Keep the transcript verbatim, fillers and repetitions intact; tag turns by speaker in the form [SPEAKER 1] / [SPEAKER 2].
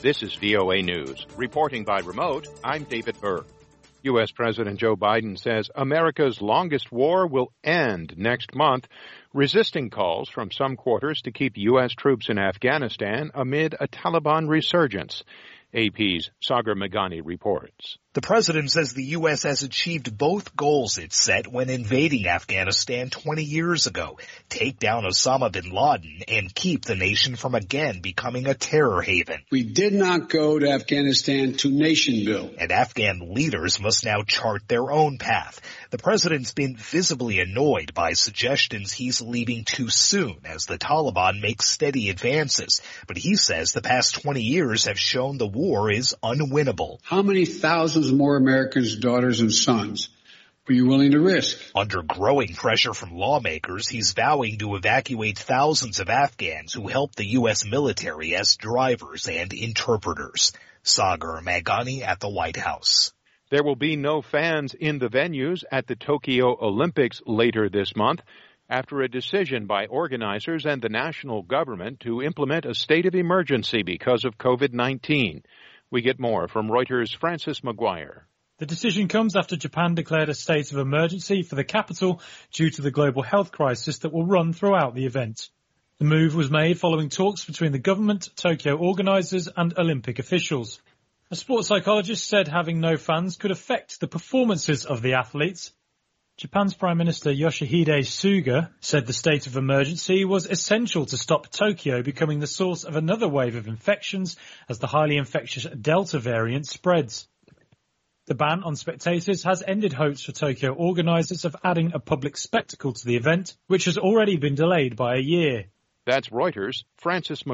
[SPEAKER 1] This is V O A News. Reporting by remote, I'm David Burke. U S. President Joe Biden says America's longest war will end next month, resisting calls from some quarters to keep U S troops in Afghanistan amid a Taliban resurgence. A P's Sagar Meghani reports.
[SPEAKER 2] The president says the U S has achieved both goals it set when invading Afghanistan twenty years ago, take down Osama bin Laden and keep the nation from again becoming a terror haven.
[SPEAKER 3] We did not go to Afghanistan to nation build.
[SPEAKER 2] And Afghan leaders must now chart their own path. The president's been visibly annoyed by suggestions he's leaving too soon as the Taliban makes steady advances. But he says the past twenty years have shown the war is unwinnable.
[SPEAKER 3] How many thousands more Americans' daughters and sons were you willing to risk?
[SPEAKER 2] Under growing pressure from lawmakers, he's vowing to evacuate thousands of Afghans who help the U S military as drivers and interpreters. Sagar Meghani at the White House.
[SPEAKER 1] There will be no fans in the venues at the Tokyo Olympics later this month after a decision by organizers and the national government to implement a state of emergency because of COVID nineteen. We get more from Reuters' Francis McGuire.
[SPEAKER 4] The decision comes after Japan declared a state of emergency for the capital due to the global health crisis that will run throughout the event. The move was made following talks between the government, Tokyo organizers and Olympic officials. A sports psychologist said having no fans could affect the performances of the athletes. Japan's Prime Minister Yoshihide Suga said the state of emergency was essential to stop Tokyo becoming the source of another wave of infections as the highly infectious Delta variant spreads. The ban on spectators has ended hopes for Tokyo organisers of adding a public spectacle to the event, which has already been delayed by a year.
[SPEAKER 1] That's Reuters' Francis McGuire.